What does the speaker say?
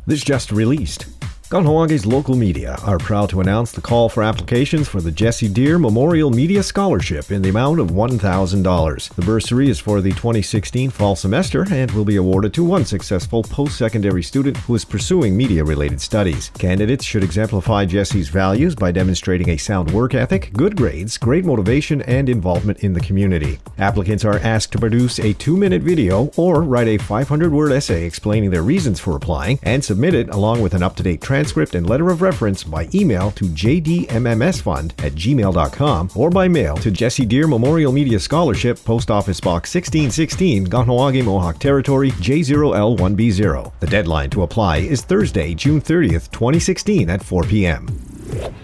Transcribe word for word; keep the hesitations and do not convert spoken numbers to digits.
This just released. Kahnawake local media are proud to announce the call for applications for the Jesse Deer Memorial Media Scholarship in the amount of one thousand dollars. The bursary is for the twenty sixteen fall semester and will be awarded to one successful post-secondary student who is pursuing media-related studies. Candidates should exemplify Jesse's values by demonstrating a sound work ethic, good grades, great motivation, and involvement in the community. Applicants are asked to produce a two-minute video or write a five hundred word essay explaining their reasons for applying and submit it along with an up-to-date transcript and letter of reference by email to j d m m s fund at gmail dot com or by mail to Jesse Deer Memorial Media Scholarship, Post Office Box sixteen sixteen, Kahnawake, Mohawk Territory, J zero L one B zero. The deadline to apply is Thursday, June thirtieth, twenty sixteen at four p m